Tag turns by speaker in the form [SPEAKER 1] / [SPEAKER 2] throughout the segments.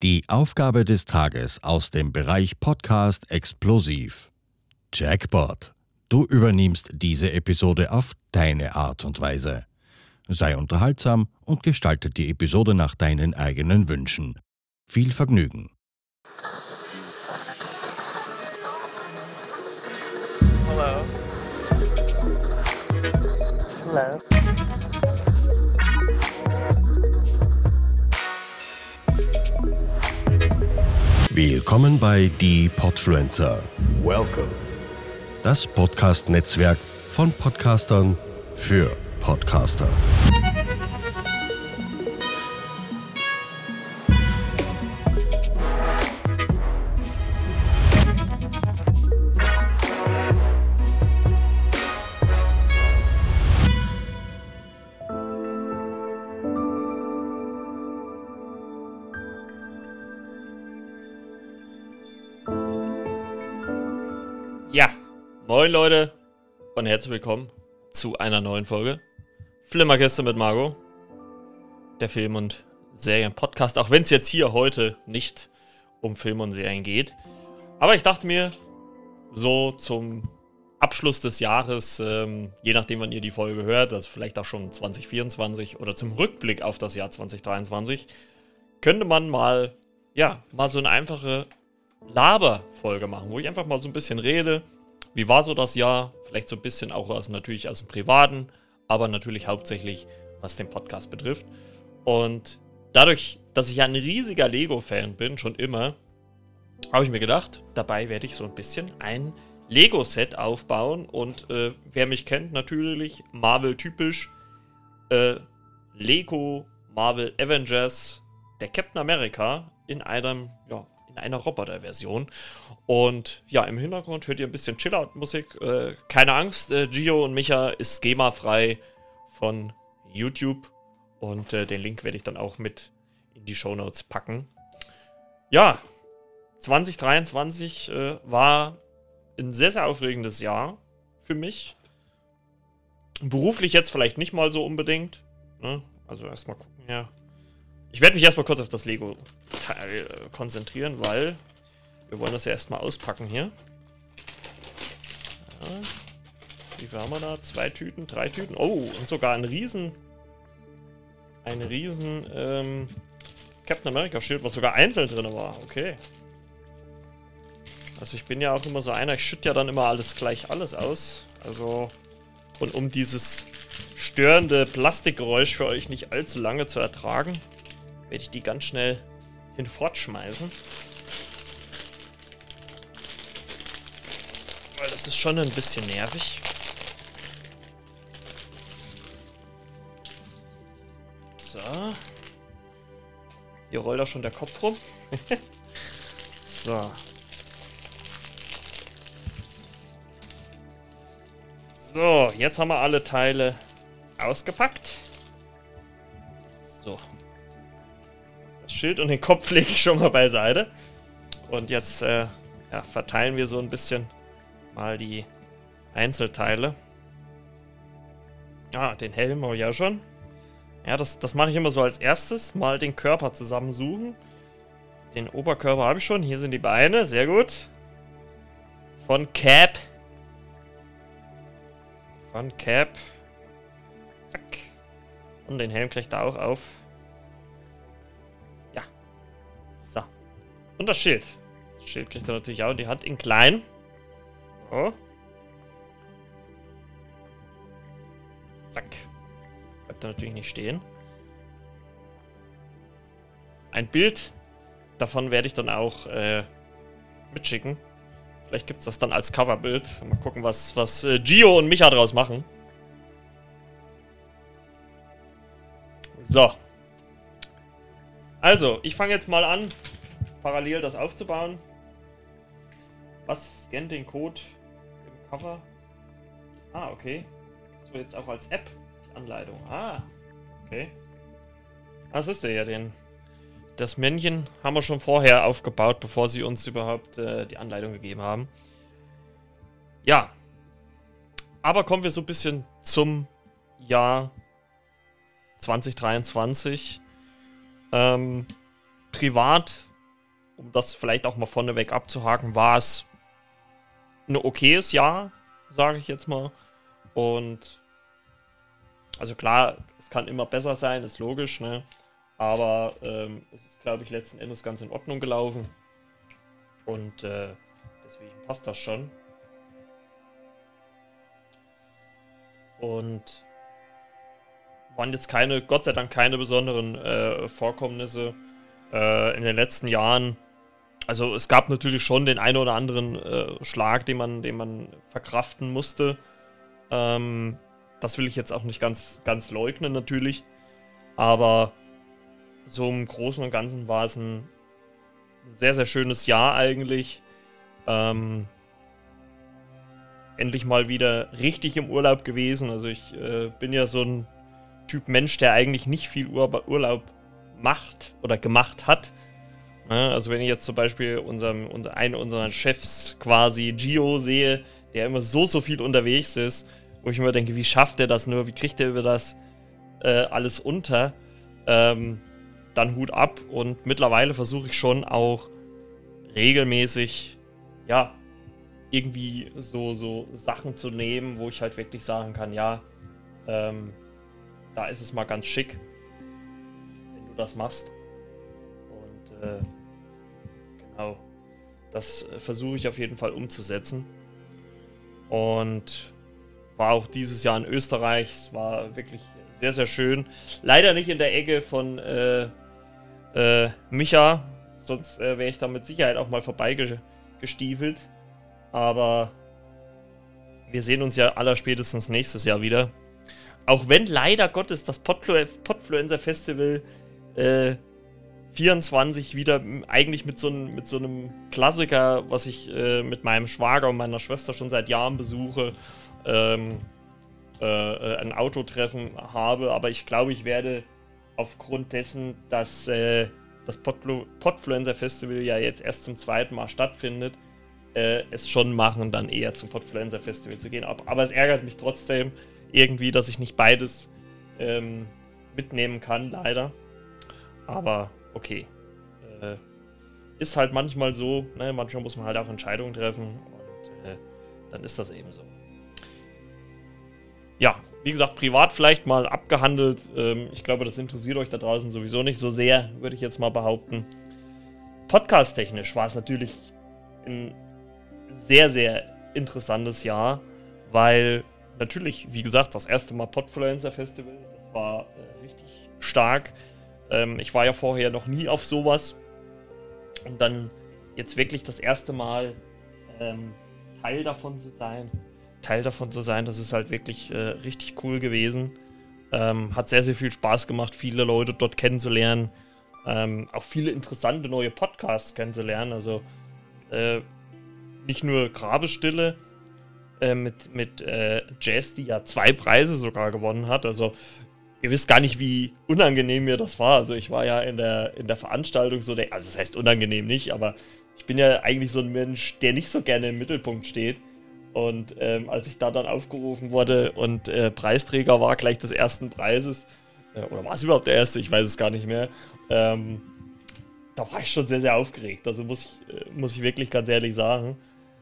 [SPEAKER 1] Die Aufgabe des Tages aus dem Bereich Podcast explosiv. Jackpot. Du übernimmst diese Episode auf deine Art und Weise. Sei unterhaltsam und gestalte die Episode nach deinen eigenen Wünschen. Viel Vergnügen.
[SPEAKER 2] Hello. Hello.
[SPEAKER 1] Willkommen bei Die Podfluencer.
[SPEAKER 3] Welcome.
[SPEAKER 1] Das Podcast-Netzwerk von Podcastern für Podcaster.
[SPEAKER 2] Ja, moin Leute und herzlich willkommen zu einer neuen Folge Flimmerkiste mit Margot, der Film- und Serien-Podcast, auch wenn es jetzt hier heute nicht um Filme und Serien geht. Aber ich dachte mir, so zum Abschluss des Jahres, je nachdem wann ihr die Folge hört, also vielleicht auch schon 2024 oder zum Rückblick auf das Jahr 2023, könnte man mal so eine einfache Laberfolge machen, wo ich einfach mal so ein bisschen rede. Wie war so das Jahr? Vielleicht so ein bisschen auch natürlich aus dem Privaten, aber natürlich hauptsächlich, was den Podcast betrifft. Und dadurch, dass ich ja ein riesiger Lego-Fan bin, schon immer, habe ich mir gedacht, dabei werde ich so ein bisschen ein Lego-Set aufbauen. Und wer mich kennt, natürlich Marvel-typisch, Lego, Marvel Avengers, der Captain America in einer Roboter-Version. Und ja, im Hintergrund hört ihr ein bisschen Chill-Out-Musik. Keine Angst, Gio und Micha ist GEMA-frei von YouTube. Und den Link werde ich dann auch mit in die Shownotes packen. Ja, 2023 war ein sehr, sehr aufregendes Jahr für mich. Beruflich jetzt vielleicht nicht mal so unbedingt. Ne? Also erstmal gucken, ja. Ich werde mich erstmal kurz auf das Lego-Teil konzentrieren, weil wir wollen das ja erstmal auspacken hier. Ja. Wie viel haben wir da? 2 Tüten, 3 Tüten. Oh, und sogar ein riesen Captain America Schild, was sogar einzeln drin war. Okay. Also ich bin ja auch immer so einer, ich schütte ja dann immer alles aus. Also, und um dieses störende Plastikgeräusch für euch nicht allzu lange zu ertragen, werde ich die ganz schnell hinfortschmeißen. Weil das ist schon ein bisschen nervig. So. Hier rollt auch schon der Kopf rum. So. So, jetzt haben wir alle Teile ausgepackt. So. Schild und den Kopf lege ich schon mal beiseite. Und jetzt verteilen wir so ein bisschen mal die Einzelteile. Ah, den Helm habe ich ja schon. Ja, das mache ich immer so als erstes. Mal den Körper zusammensuchen. Den Oberkörper habe ich schon. Hier sind die Beine. Sehr gut. Von Cap. Zack. Und den Helm kriegt er auch auf. So. Und das Schild. Das Schild kriegt er natürlich auch in die Hand in klein. So. Zack. Bleibt er natürlich nicht stehen. Ein Bild davon werde ich dann auch mitschicken. Vielleicht gibt es das dann als Coverbild. Mal gucken, was Gio und Micha draus machen. So. Also, ich fange jetzt mal an, parallel das aufzubauen. Was scannt den Code im Cover? Ah, okay. So, jetzt auch als App die Anleitung. Ah, okay. Das ist ja das Männchen haben wir schon vorher aufgebaut, bevor sie uns überhaupt die Anleitung gegeben haben. Ja. Aber kommen wir so ein bisschen zum Jahr 2023. Privat um das vielleicht auch mal vorneweg abzuhaken, war es ein okayes Jahr, sage ich jetzt mal. Und also klar, es kann immer besser sein, ist logisch, ne? Aber es ist, glaube ich, letzten Endes ganz in Ordnung gelaufen. Und deswegen passt das schon. Und waren jetzt Gott sei Dank keine besonderen Vorkommnisse in den letzten Jahren. Also es gab natürlich schon den einen oder anderen Schlag, den man verkraften musste. Das will ich jetzt auch nicht ganz leugnen natürlich. Aber so im Großen und Ganzen war es ein sehr, sehr schönes Jahr eigentlich. Endlich mal wieder richtig im Urlaub gewesen. Also ich bin ja so ein Typ Mensch, der eigentlich nicht viel Urlaub macht oder gemacht hat. Ja, also wenn ich jetzt zum Beispiel einen unserer Chefs quasi, Gio, sehe, der immer so viel unterwegs ist, wo ich immer denke, wie schafft er das nur, wie kriegt er über das alles unter, dann Hut ab. Und mittlerweile versuche ich schon auch regelmäßig, ja, irgendwie so Sachen zu nehmen, wo ich halt wirklich sagen kann, ja, da ist es mal ganz schick, wenn du das machst. Und genau, das versuche ich auf jeden Fall umzusetzen. Und war auch dieses Jahr in Österreich. Es war wirklich sehr, sehr schön. Leider nicht in der Ecke von Micha, sonst wäre ich da mit Sicherheit auch mal vorbeigestiefelt. Aber wir sehen uns ja allerspätestens nächstes Jahr wieder. Auch wenn leider Gottes das Podfluencer Festival 24 wieder eigentlich mit so einem Klassiker, was ich mit meinem Schwager und meiner Schwester schon seit Jahren besuche, ein Autotreffen habe. Aber ich glaube, ich werde aufgrund dessen, dass das Podfluencer Festival ja jetzt erst zum zweiten Mal stattfindet, es schon machen, dann eher zum Podfluencer Festival zu gehen. Aber es ärgert mich trotzdem irgendwie, dass ich nicht beides mitnehmen kann, leider. Aber okay. Ist halt manchmal so, ne? Manchmal muss man halt auch Entscheidungen treffen und dann ist das eben so. Ja, wie gesagt, privat vielleicht mal abgehandelt. Ich glaube, das interessiert euch da draußen sowieso nicht so sehr, würde ich jetzt mal behaupten. Podcast-technisch war es natürlich ein sehr, sehr interessantes Jahr, weil natürlich, wie gesagt, das erste Mal Podfluencer Festival, das war richtig stark. Ich war ja vorher noch nie auf sowas und dann jetzt wirklich das erste Mal Teil davon zu sein, das ist halt wirklich richtig cool gewesen. Hat sehr, sehr viel Spaß gemacht, viele Leute dort kennenzulernen, auch viele interessante neue Podcasts kennenzulernen, also nicht nur Grabesstille mit Jazz, die ja 2 Preise sogar gewonnen hat, also ihr wisst gar nicht, wie unangenehm mir das war. Also ich war ja in der Veranstaltung so, also das heißt unangenehm nicht, aber ich bin ja eigentlich so ein Mensch, der nicht so gerne im Mittelpunkt steht. Und als ich da dann aufgerufen wurde und Preisträger war gleich des ersten Preises, oder war es überhaupt der erste? Ich weiß es gar nicht mehr. Da war ich schon sehr, sehr aufgeregt. Also muss ich wirklich ganz ehrlich sagen.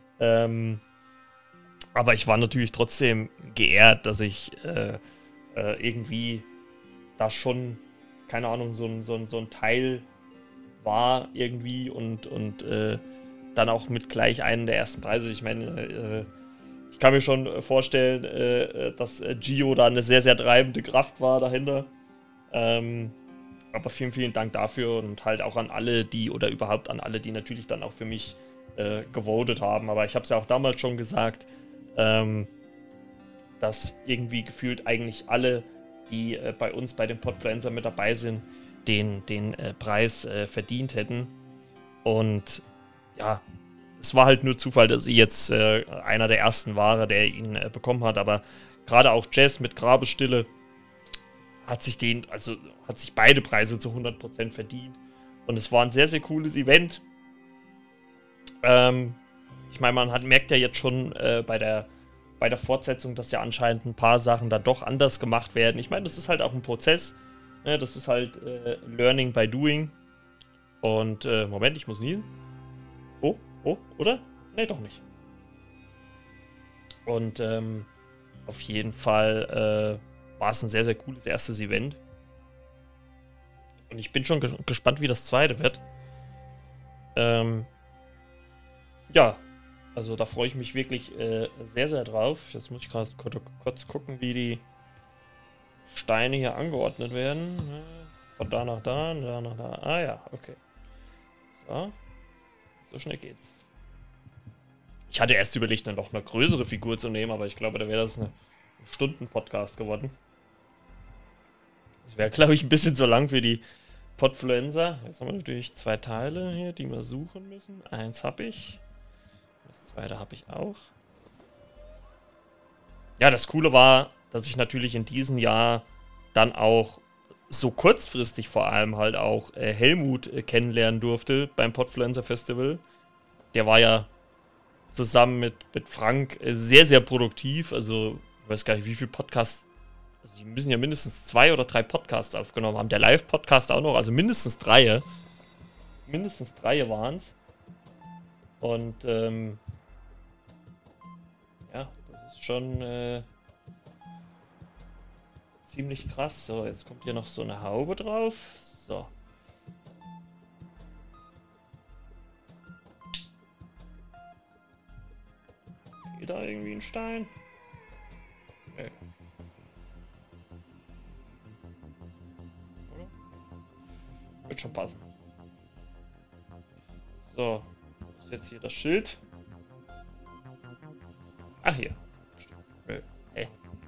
[SPEAKER 2] Aber ich war natürlich trotzdem geehrt, dass ich irgendwie da schon, keine Ahnung, so ein Teil war irgendwie und dann auch mit gleich einem der ersten Preise. Ich meine, ich kann mir schon vorstellen, dass Gio da eine sehr, sehr treibende Kraft war dahinter. Aber vielen, vielen Dank dafür und halt auch an alle, die natürlich dann auch für mich gewotet haben. Aber ich habe es ja auch damals schon gesagt, dass irgendwie gefühlt eigentlich alle, die bei uns bei den Podfluencer mit dabei sind, den Preis verdient hätten. Und ja, es war halt nur Zufall, dass ich jetzt einer der ersten war, der ihn bekommen hat. Aber gerade auch Jazz mit Grabesstille hat sich beide Preise zu 100% verdient. Und es war ein sehr, sehr cooles Event. Ich meine, man merkt ja jetzt schon bei der Fortsetzung, dass ja anscheinend ein paar Sachen da doch anders gemacht werden. Ich meine, das ist halt auch ein Prozess. Ne? Das ist halt Learning by Doing. Und, Moment, ich muss niesen. Oh, oder? Nee, doch nicht. Und, auf jeden Fall, war es ein sehr, sehr cooles erstes Event. Und ich bin schon gespannt, wie das zweite wird. Ja, also da freue ich mich wirklich sehr, sehr drauf. Jetzt muss ich gerade kurz gucken, wie die Steine hier angeordnet werden. Von da nach da, da nach da. Ah ja, okay. So schnell geht's. Ich hatte erst überlegt, dann noch eine größere Figur zu nehmen, aber ich glaube, da wäre das eine Stunden-Podcast geworden. Das wäre, glaube ich, ein bisschen zu lang für die Podfluencer. Jetzt haben wir natürlich 2 Teile hier, die wir suchen müssen. Eins habe ich. Das zweite habe ich auch. Ja, das Coole war, dass ich natürlich in diesem Jahr dann auch so kurzfristig vor allem halt auch Helmut kennenlernen durfte beim Podfluencer Festival. Der war ja zusammen mit Frank sehr, sehr produktiv. Also, ich weiß gar nicht, wie viele Podcasts. Also, die müssen ja mindestens 2 oder 3 Podcasts aufgenommen haben. Der Live-Podcast auch noch, also mindestens 3. Mindestens 3 waren es. Und, ja, das ist schon ziemlich krass. So, jetzt kommt hier noch so eine Haube drauf. So. Geht da irgendwie ein Stein? Nee. Oder? Wird schon passen. So. Was ist jetzt hier das Schild? Ach, hier. Nö. Hä?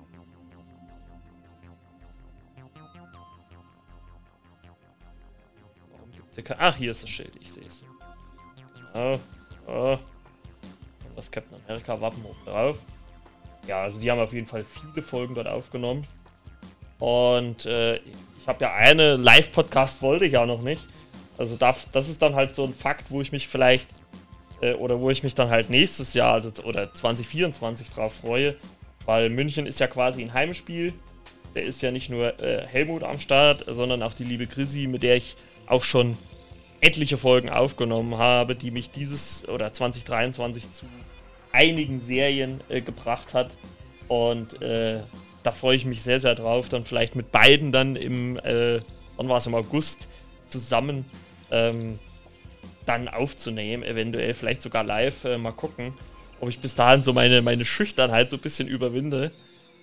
[SPEAKER 2] Warum gibt's hier kein... Ach, hier ist das Schild. Ich sehe es. Oh. Das Captain America Wappen oben drauf. Ja, also die haben auf jeden Fall viele Folgen dort aufgenommen. Und ich habe ja eine Live-Podcast wollte ich ja noch nicht. Also das ist dann halt so ein Fakt, wo ich mich vielleicht oder wo ich mich dann halt nächstes Jahr, also oder 2024 drauf freue. Weil München ist ja quasi ein Heimspiel. Der ist ja nicht nur Helmut am Start, sondern auch die liebe Chrissy, mit der ich auch schon etliche Folgen aufgenommen habe, die mich dieses oder 2023 zu einigen Serien gebracht hat. Und da freue ich mich sehr, sehr drauf, dann vielleicht mit beiden dann wann war es, im August zusammen dann aufzunehmen, eventuell vielleicht sogar live, mal gucken, ob ich bis dahin so meine Schüchternheit so ein bisschen überwinde.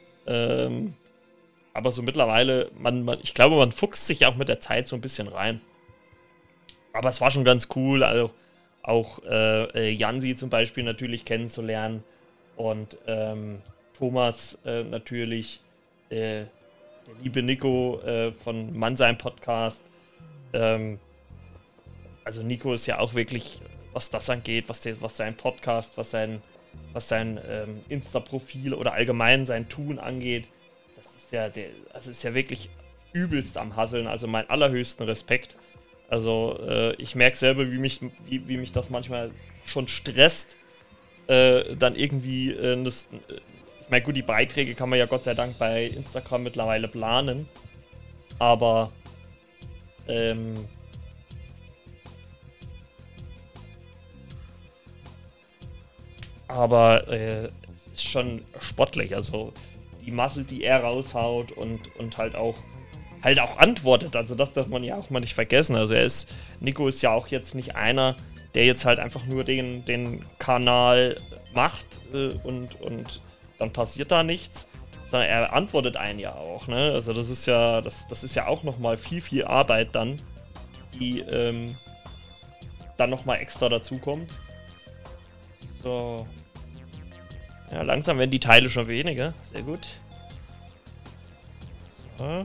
[SPEAKER 2] Aber so mittlerweile, ich glaube, man fuchst sich auch mit der Zeit so ein bisschen rein. Aber es war schon ganz cool, also auch Jansi zum Beispiel natürlich kennenzulernen und Thomas natürlich, der liebe Nico von Mannsein Podcast. Also Nico ist ja auch wirklich, was das angeht, was sein Podcast, was sein Insta-Profil oder allgemein sein Tun angeht, das ist ja ist ja wirklich übelst am Hasseln, also meinen allerhöchsten Respekt. Also ich merke selber, wie mich das manchmal schon stresst, dann irgendwie, ich meine gut, die Beiträge kann man ja Gott sei Dank bei Instagram mittlerweile planen, aber es ist schon sportlich, also die Masse, die er raushaut und halt auch antwortet, also das darf man ja auch mal nicht vergessen, also Nico ist ja auch jetzt nicht einer, der jetzt halt einfach nur den Kanal macht und dann passiert da nichts, sondern er antwortet einen ja auch, ne, also das ist ja auch nochmal viel Arbeit dann, die dann nochmal extra dazukommt. So. Ja, langsam werden die Teile schon weniger. Sehr gut. So.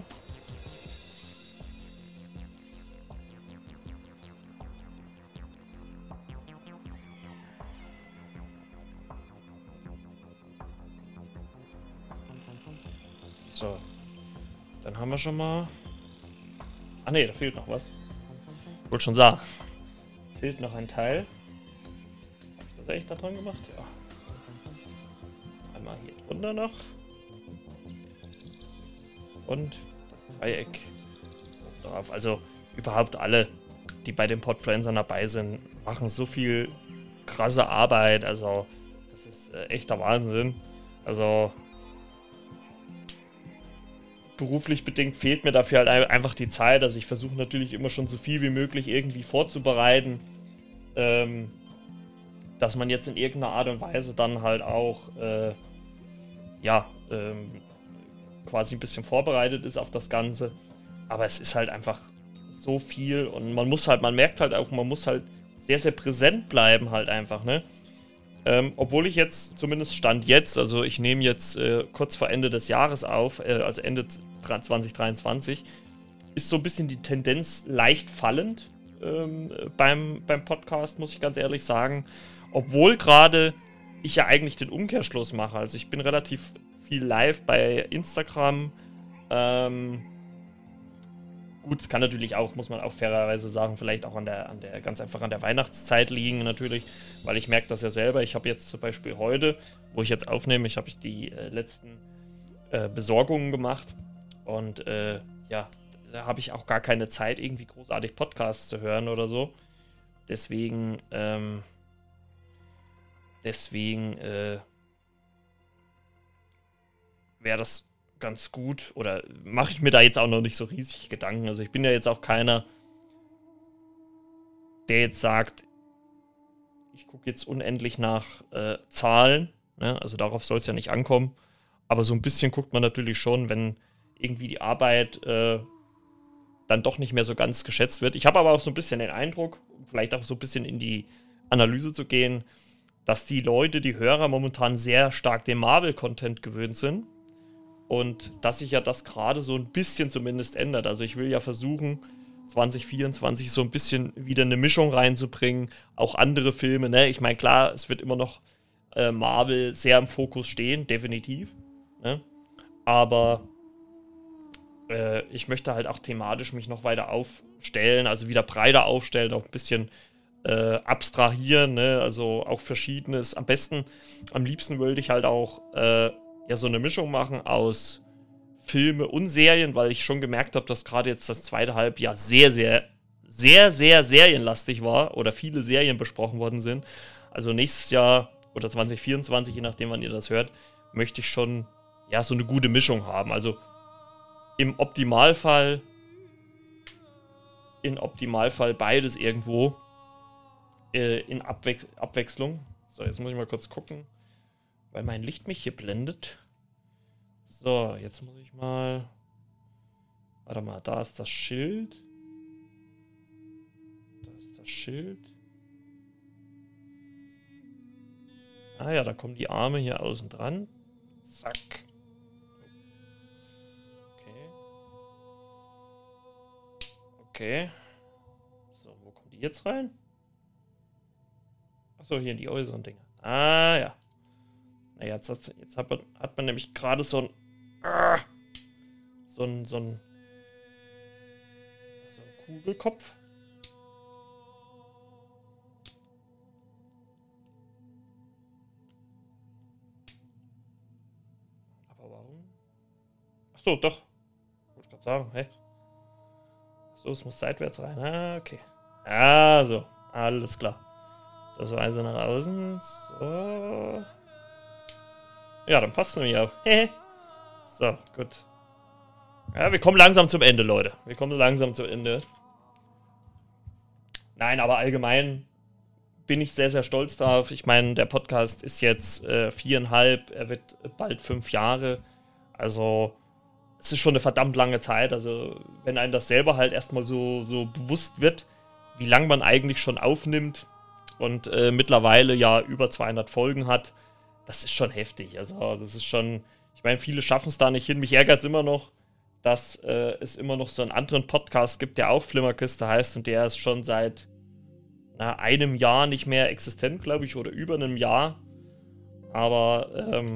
[SPEAKER 2] So. Dann haben wir schon mal... Ach ne, da fehlt noch was. Ich wollte schon sagen. Fehlt noch ein Teil. Habe ich das echt da dran gemacht? Ja. Einmal hier drunter noch. Und das Dreieck drauf. Also überhaupt alle die bei den Podfluencern dabei sind, machen so viel krasse Arbeit. Also, das ist echter Wahnsinn. Also, beruflich bedingt fehlt mir dafür halt einfach die Zeit. Also, ich versuche natürlich immer schon so viel wie möglich irgendwie vorzubereiten. Dass man jetzt in irgendeiner Art und Weise dann halt auch, quasi ein bisschen vorbereitet ist auf das Ganze. Aber es ist halt einfach so viel und man merkt halt auch, man muss halt sehr, sehr präsent bleiben halt einfach, ne? Obwohl ich jetzt, zumindest Stand jetzt, also ich nehme jetzt kurz vor Ende des Jahres auf, also Ende 2023, ist so ein bisschen die Tendenz leicht fallend beim Podcast, muss ich ganz ehrlich sagen. Obwohl gerade ich ja eigentlich den Umkehrschluss mache. Also ich bin relativ viel live bei Instagram. Gut, es kann natürlich auch, muss man auch fairerweise sagen, vielleicht auch ganz einfach an der Weihnachtszeit liegen natürlich, weil ich merke das ja selber. Ich habe jetzt zum Beispiel heute, wo ich jetzt aufnehme, habe ich die letzten Besorgungen gemacht und da habe ich auch gar keine Zeit, irgendwie großartig Podcasts zu hören oder so. Deswegen wäre das ganz gut, oder mache ich mir da jetzt auch noch nicht so riesig Gedanken. Also ich bin ja jetzt auch keiner, der jetzt sagt, ich gucke jetzt unendlich nach Zahlen, ne? Also darauf soll es ja nicht ankommen, aber so ein bisschen guckt man natürlich schon, wenn irgendwie die Arbeit dann doch nicht mehr so ganz geschätzt wird. Ich habe aber auch so ein bisschen den Eindruck, vielleicht auch so ein bisschen in die Analyse zu gehen, dass die Leute, die Hörer momentan sehr stark dem Marvel-Content gewöhnt sind. Und dass sich ja das gerade so ein bisschen zumindest ändert. Also ich will ja versuchen, 2024 so ein bisschen wieder eine Mischung reinzubringen. Auch andere Filme, ne? Ich meine, klar, es wird immer noch Marvel sehr im Fokus stehen, definitiv. Ne? Aber ich möchte halt auch thematisch mich noch weiter aufstellen, also wieder breiter aufstellen, auch ein bisschen abstrahieren, ne? Also auch Verschiedenes. Am liebsten würde ich halt auch so eine Mischung machen aus Filme und Serien, weil ich schon gemerkt habe, dass gerade jetzt das zweite Halbjahr sehr, sehr, sehr, sehr serienlastig war oder viele Serien besprochen worden sind. Also nächstes Jahr oder 2024, je nachdem, wann ihr das hört, möchte ich schon so eine gute Mischung haben. Also im Optimalfall beides irgendwo in Abwechslung. So, jetzt muss ich mal kurz gucken, weil mein Licht mich hier blendet. So, jetzt muss ich mal... Warte mal, da ist das Schild. Ah ja, da kommen die Arme hier außen dran. Zack. Okay. So, wo kommen die jetzt rein? Achso, hier in die äußeren Dinge. Ah ja. Naja, jetzt hat man nämlich gerade so ein Kugelkopf. Aber warum? Achso, doch. Wollte ich gerade sagen, hä? So, es muss seitwärts rein. Ah, okay. Also, alles klar. Das war also nach außen. So. Ja, dann passt es nämlich auch. So, gut. Ja, wir kommen langsam zum Ende, Leute. Nein, aber allgemein bin ich sehr, sehr stolz darauf. Ich meine, der Podcast ist jetzt 4,5. Er wird bald 5 Jahre. Also, es ist schon eine verdammt lange Zeit. Also, wenn einem das selber halt erstmal so bewusst wird, wie lange man eigentlich schon aufnimmt und mittlerweile ja über 200 Folgen hat, das ist schon heftig. Also, das ist schon, ich meine, viele schaffen es da nicht hin. Mich ärgert es immer noch, dass es immer noch so einen anderen Podcast gibt, der auch Flimmerkiste heißt und der ist schon seit einem Jahr nicht mehr existent, glaube ich, oder über einem Jahr. Aber,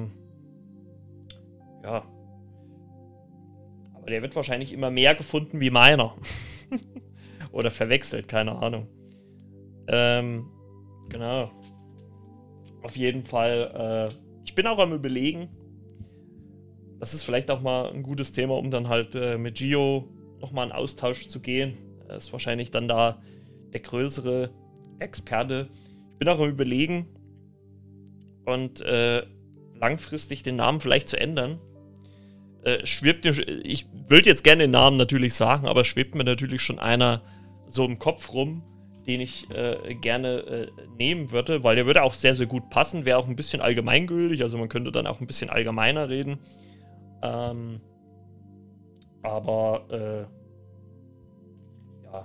[SPEAKER 2] ja. Aber der wird wahrscheinlich immer mehr gefunden wie meiner. Oder verwechselt, keine Ahnung. Genau. Auf jeden Fall, ich bin auch am Überlegen, das ist vielleicht auch mal ein gutes Thema, um dann halt mit Gio nochmal in Austausch zu gehen. Er ist wahrscheinlich dann da der größere Experte. Ich bin auch am Überlegen und langfristig den Namen vielleicht zu ändern. Ich würde jetzt gerne den Namen natürlich sagen, aber schwebt mir natürlich schon einer so im Kopf rum, den ich gerne nehmen würde, weil der würde auch sehr, sehr gut passen, wäre auch ein bisschen allgemeingültig, also man könnte dann auch ein bisschen allgemeiner reden. Aber ja,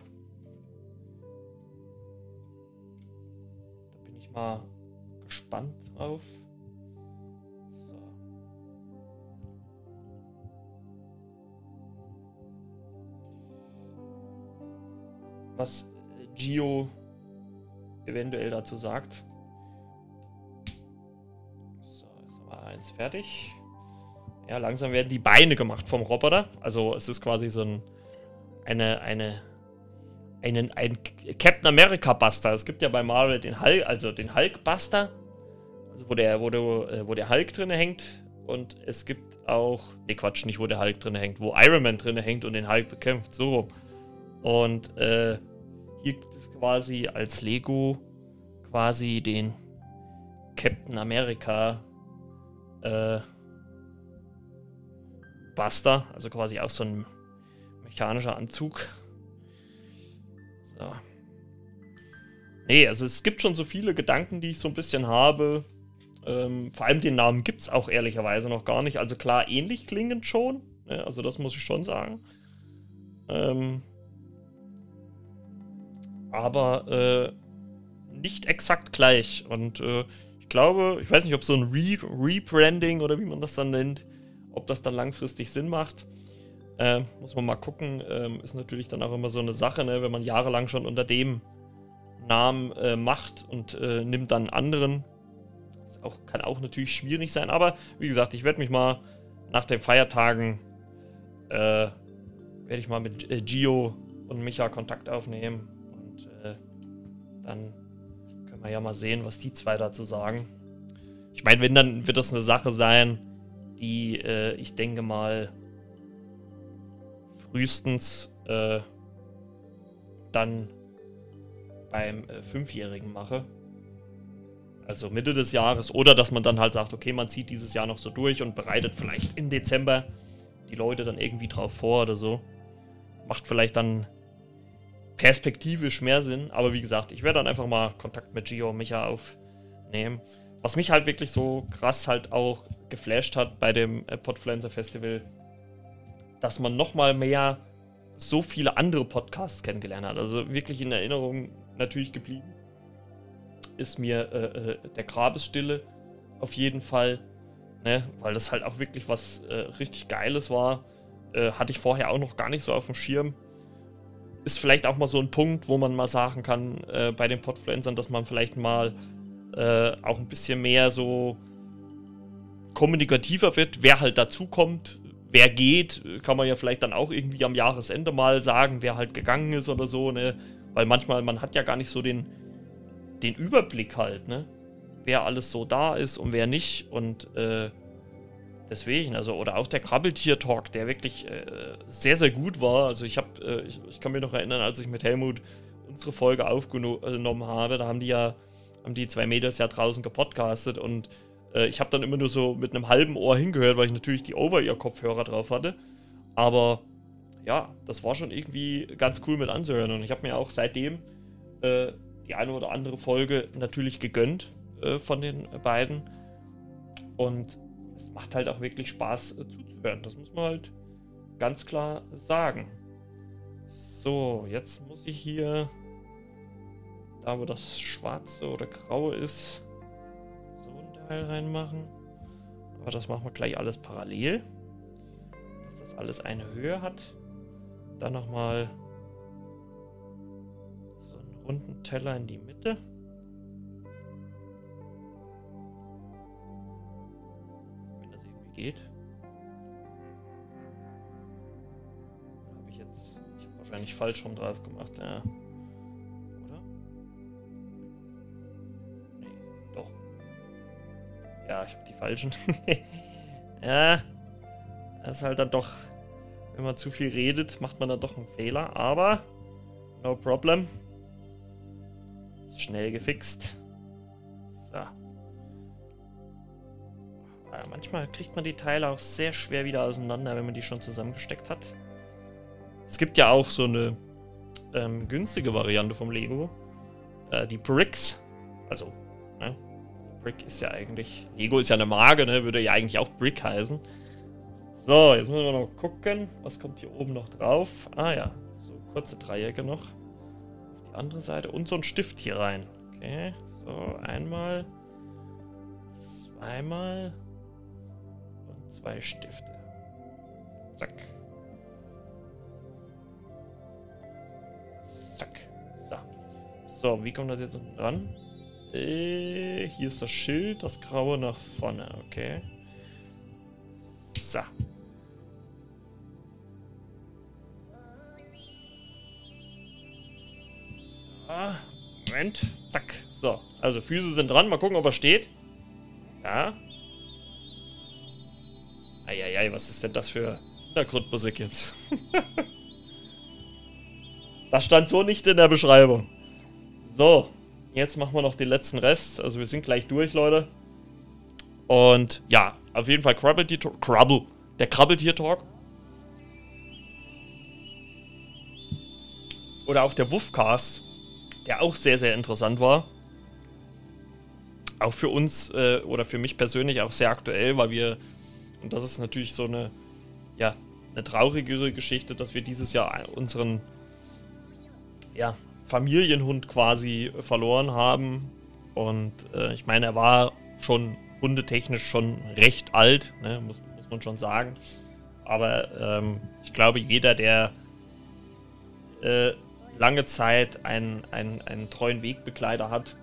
[SPEAKER 2] da bin ich mal gespannt drauf. So. Was Gio eventuell dazu sagt. So, jetzt haben wir eins fertig. Ja, langsam werden die Beine gemacht vom Roboter. Also es ist quasi so ein Captain America Buster. Es gibt ja bei Marvel den Hulk Buster, also wo der Hulk drin hängt. Und es gibt auch, nicht wo der Hulk drin hängt, wo Iron Man drin hängt und den Hulk bekämpft. So. Und hier gibt es quasi als Lego quasi den Captain America Buster, also quasi auch so ein mechanischer Anzug. So. Nee, also es gibt schon so viele Gedanken, die ich so ein bisschen habe. Vor allem den Namen gibt es auch ehrlicherweise noch gar nicht. Also klar, ähnlich klingend schon. Ja, also das muss ich schon sagen. Aber nicht exakt gleich. Und ich glaube, ich weiß nicht, ob so ein Rebranding oder wie man das dann nennt, ob das dann langfristig Sinn macht. Muss man mal gucken. Ist natürlich dann auch immer so eine Sache, ne? Wenn man jahrelang schon unter dem Namen macht und nimmt dann einen anderen. Das kann auch natürlich schwierig sein. Aber wie gesagt, ich werde mich mal nach den Feiertagen werde ich mal mit Gio und Micha Kontakt aufnehmen. Und dann können wir ja mal sehen, was die zwei dazu sagen. Ich meine, wenn, dann wird das eine Sache sein, die ich denke mal frühestens dann beim 5-Jährigen mache. Also Mitte des Jahres. Oder dass man dann halt sagt, okay, man zieht dieses Jahr noch so durch und bereitet vielleicht im Dezember die Leute dann irgendwie drauf vor oder so. Macht vielleicht dann perspektivisch mehr Sinn. Aber wie gesagt, ich werde dann einfach mal Kontakt mit Gio und Micha aufnehmen. Was mich halt wirklich so krass halt auch geflasht hat bei dem Podpflanzer Festival, dass man nochmal mehr so viele andere Podcasts kennengelernt hat. Also wirklich in Erinnerung natürlich geblieben ist mir der Grabesstille auf jeden Fall, ne? Weil das halt auch wirklich was richtig Geiles war. Hatte ich vorher auch noch gar nicht so auf dem Schirm. Ist vielleicht auch mal so ein Punkt, wo man mal sagen kann, bei den Podpflanzern, dass man vielleicht mal auch ein bisschen mehr so kommunikativer wird, wer halt dazukommt, wer geht, kann man ja vielleicht dann auch irgendwie am Jahresende mal sagen, wer halt gegangen ist oder so, ne? Weil manchmal, man hat ja gar nicht so den Überblick halt, ne? Wer alles so da ist und wer nicht und deswegen, also, oder auch der Krabbeltier-Talk, der wirklich sehr, sehr gut war. Also ich kann mich noch erinnern, als ich mit Helmut unsere Folge aufgenommen habe, da haben die zwei Mädels ja draußen gepodcastet und ich habe dann immer nur so mit einem halben Ohr hingehört, weil ich natürlich die Over-Ear-Kopfhörer drauf hatte. Aber ja, das war schon irgendwie ganz cool mit anzuhören und ich habe mir auch seitdem die eine oder andere Folge natürlich gegönnt von den beiden. Und es macht halt auch wirklich Spaß zuzuhören. Das muss man halt ganz klar sagen. So, jetzt muss ich hier, da wo das schwarze oder graue ist, so ein Teil reinmachen. Aber das machen wir gleich alles parallel. Dass das alles eine Höhe hat. Dann nochmal so einen runden Teller in die Mitte. Wenn das irgendwie geht. Habe ich jetzt... Ich habe wahrscheinlich falsch rum drauf gemacht, ja. Oder? Nee, doch. Ja, ich habe die falschen. Ja, das ist halt dann doch... Wenn man zu viel redet, macht man dann doch einen Fehler, aber no problem. Schnell gefixt. So. Ja, manchmal kriegt man die Teile auch sehr schwer wieder auseinander, wenn man die schon zusammengesteckt hat. Es gibt ja auch so eine günstige Variante vom Lego. Die Bricks. Also, ne? Brick ist ja eigentlich... Lego ist ja eine Marke, ne? Würde ja eigentlich auch Brick heißen. So, jetzt müssen wir noch gucken. Was kommt hier oben noch drauf? Ah ja, so kurze Dreiecke noch. Auf die andere Seite. Und so ein Stift hier rein. Okay, so einmal. Zweimal. Und 2 Stifte. Zack. Zack. So. So, wie kommt das jetzt unten dran? Hier ist das Schild, das Graue nach vorne. Okay. So. Moment. Zack. So. Also Füße sind dran. Mal gucken, ob er steht. Ja. Eieiei, was ist denn das für Hintergrundmusik jetzt? Das stand so nicht in der Beschreibung. So. Jetzt machen wir noch den letzten Rest. Also wir sind gleich durch, Leute. Und ja, auf jeden Fall der Krabbeltier-Talk. Oder auch der Wuffcast, der auch sehr, sehr interessant war. Auch für uns oder für mich persönlich auch sehr aktuell, weil wir, und das ist natürlich so eine, ja, eine traurigere Geschichte, dass wir dieses Jahr unseren, ja, Familienhund quasi verloren haben. Und ich meine, er war schon hundetechnisch schon recht alt, ne, muss man schon sagen. Aber ich glaube, jeder, der lange Zeit einen treuen Wegbegleiter hat,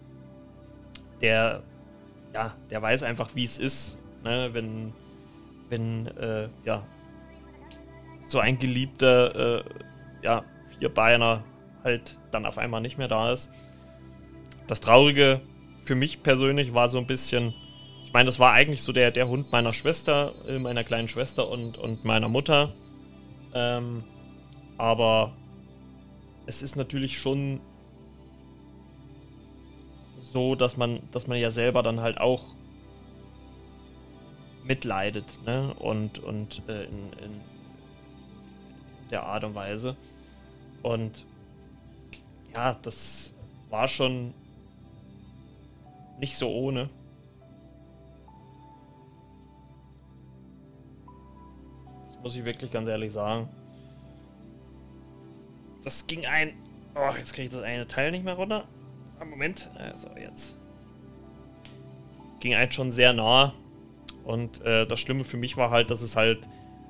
[SPEAKER 2] der weiß einfach, wie es ist, ne, wenn ja, so ein geliebter Vierbeiner halt dann auf einmal nicht mehr da ist. Das Traurige für mich persönlich war so ein bisschen, ich meine, das war eigentlich so der Hund meiner Schwester, meiner kleinen Schwester und meiner Mutter. Aber es ist natürlich schon so, dass man ja selber dann halt auch mitleidet, ne? Und in der Art und Weise. Und ja, das war schon nicht so ohne. Das muss ich wirklich ganz ehrlich sagen. Das ging jetzt kriege ich das eine Teil nicht mehr runter. Moment. Also jetzt. Ging ein schon sehr nah. Und das Schlimme für mich war halt, dass es halt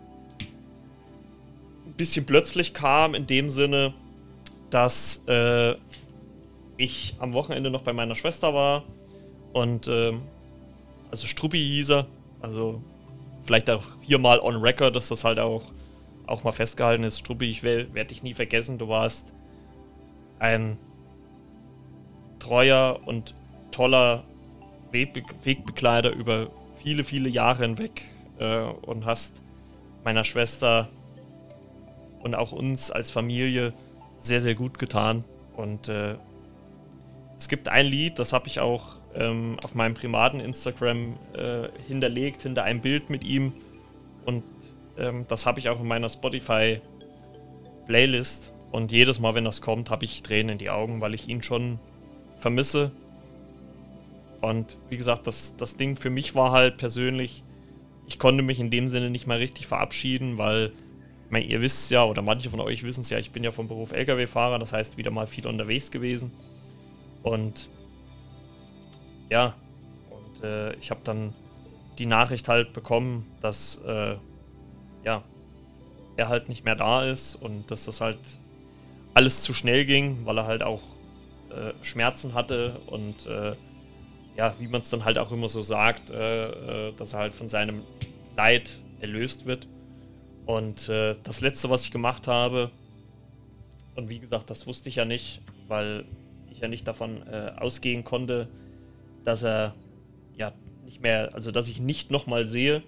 [SPEAKER 2] ein bisschen plötzlich kam, in dem Sinne, dass ich am Wochenende noch bei meiner Schwester war. Und also Struppi hieß er. Also vielleicht auch hier mal on record, dass das halt auch mal festgehalten ist. Struppi, ich werde dich nie vergessen. Du warst ein treuer und toller Wegbegleiter über viele, viele Jahre hinweg und hast meiner Schwester und auch uns als Familie sehr, sehr gut getan. Und es gibt ein Lied, das habe ich auch auf meinem privaten Instagram hinterlegt, hinter einem Bild mit ihm. Und das habe ich auch in meiner Spotify-Playlist. Und jedes Mal, wenn das kommt, habe ich Tränen in die Augen, weil ich ihn schon vermisse. Und wie gesagt, das Ding für mich war halt persönlich, ich konnte mich in dem Sinne nicht mal richtig verabschieden, weil, ich meine, ihr wisst ja, oder manche von euch wissen es ja, ich bin ja vom Beruf LKW-Fahrer, das heißt wieder mal viel unterwegs gewesen. Und ja, und ich habe dann die Nachricht halt bekommen, dass er halt nicht mehr da ist und dass das halt alles zu schnell ging, weil er halt auch Schmerzen hatte und wie man es dann halt auch immer so sagt, dass er halt von seinem Leid erlöst wird. Und das Letzte, was ich gemacht habe, und wie gesagt, das wusste ich ja nicht, weil ich ja nicht davon ausgehen konnte, dass er ja nicht mehr, also dass ich nicht nochmal sehe,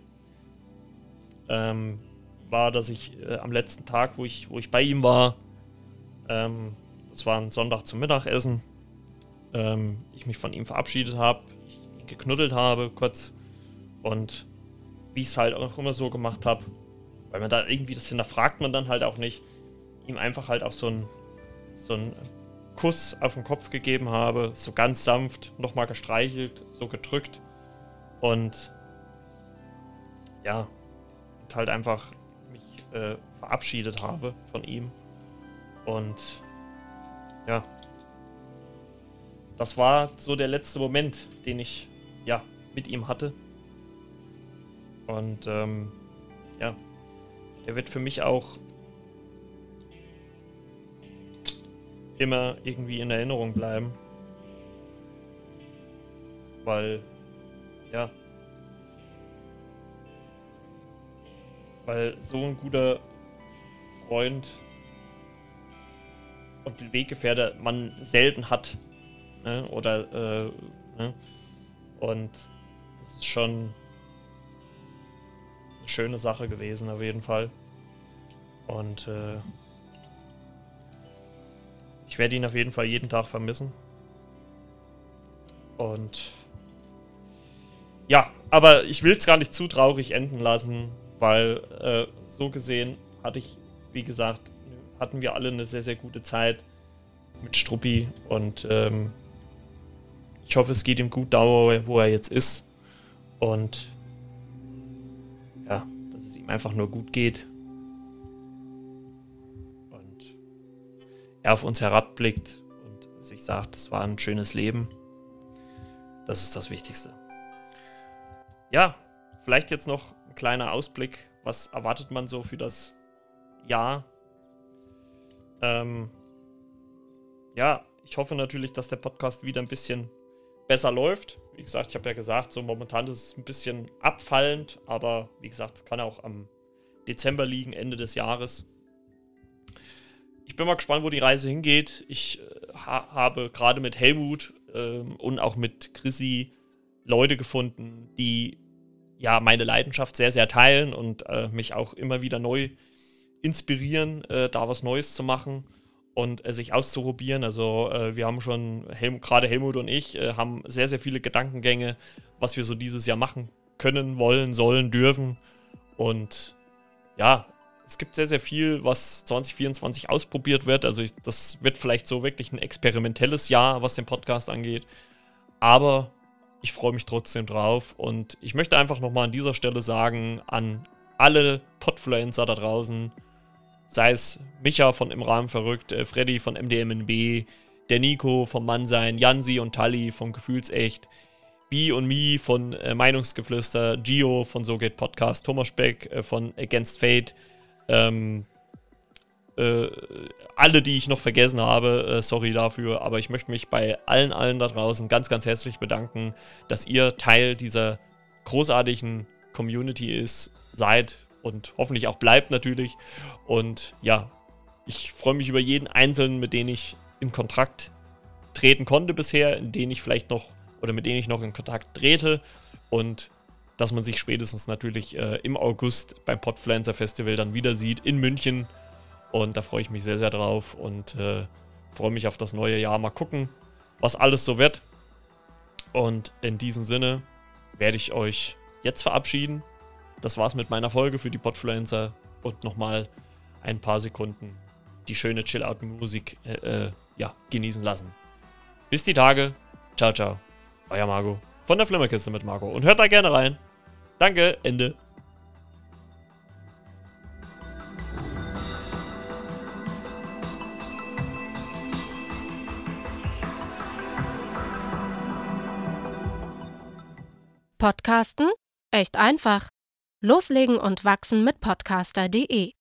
[SPEAKER 2] war, dass ich am letzten Tag, wo ich bei ihm war, das war ein Sonntag zum Mittagessen, ich mich von ihm verabschiedet habe, ich ihn geknuddelt habe kurz und wie ich es halt auch immer so gemacht habe, weil man da irgendwie, das hinterfragt man dann halt auch nicht, ihm einfach halt auch so einen Kuss auf den Kopf gegeben habe, so ganz sanft nochmal gestreichelt, so gedrückt und ja, und halt einfach mich verabschiedet habe von ihm und ja, das war so der letzte Moment, den ich ja mit ihm hatte und ja, der wird für mich auch immer irgendwie in Erinnerung bleiben. Weil so ein guter Freund und Weggefährte man selten hat. Ne? Oder, ne? Und das ist schon eine schöne Sache gewesen, auf jeden Fall. Und, ich werde ihn auf jeden Fall jeden Tag vermissen. Und ja, aber ich will es gar nicht zu traurig enden lassen, weil so gesehen wie gesagt, hatten wir alle eine sehr, sehr gute Zeit mit Struppi und ich hoffe, es geht ihm gut da, wo er jetzt ist. Und ja, dass es ihm einfach nur gut geht. Er auf uns herabblickt und sich sagt, es war ein schönes Leben. Das ist das Wichtigste. Ja, vielleicht jetzt noch ein kleiner Ausblick. Was erwartet man so für das Jahr? Ja, ich hoffe natürlich, dass der Podcast wieder ein bisschen besser läuft. Wie gesagt, ich habe ja gesagt, so momentan ist es ein bisschen abfallend, aber wie gesagt, kann auch am Dezember liegen, Ende des Jahres. Ich bin mal gespannt, wo die Reise hingeht. Ich habe gerade mit Helmut und auch mit Chrissy Leute gefunden, die ja meine Leidenschaft sehr, sehr teilen und mich auch immer wieder neu inspirieren, da was Neues zu machen und sich auszuprobieren. Also wir haben schon, gerade Helmut und ich, haben sehr, sehr viele Gedankengänge, was wir so dieses Jahr machen können, wollen, sollen, dürfen. Und ja, es gibt sehr, sehr viel, was 2024 ausprobiert wird. Also das wird vielleicht so wirklich ein experimentelles Jahr, was den Podcast angeht. Aber ich freue mich trotzdem drauf. Und ich möchte einfach nochmal an dieser Stelle sagen, an alle Podfluencer da draußen, sei es Micha von Im Rahmen verrückt, Freddy von MDMNB, der Nico vom Mannsein, Jansi und Tali vom Gefühlsecht, Bi und Mi von Meinungsgeflüster, Gio von So geht Podcast, Thomas Speck von Against Fate, alle, die ich noch vergessen habe, sorry dafür, aber ich möchte mich bei allen da draußen ganz, ganz herzlich bedanken, dass ihr Teil dieser großartigen Community seid und hoffentlich auch bleibt natürlich. Und ja, ich freue mich über jeden Einzelnen, mit dem ich in Kontakt treten konnte bisher, mit denen ich noch in Kontakt trete und dass man sich spätestens natürlich im August beim Podfluencer Festival dann wieder sieht in München. Und da freue ich mich sehr, sehr drauf und freue mich auf das neue Jahr. Mal gucken, was alles so wird. Und in diesem Sinne werde ich euch jetzt verabschieden. Das war's mit meiner Folge für die Podfluencer und nochmal ein paar Sekunden die schöne Chill-Out-Musik genießen lassen. Bis die Tage. Ciao, ciao. Euer Margo von der Flimmerkiste mit Margo. Und hört da gerne rein. Danke, Ende.
[SPEAKER 3] Podcasten? Echt einfach. Loslegen und wachsen mit podcaster.de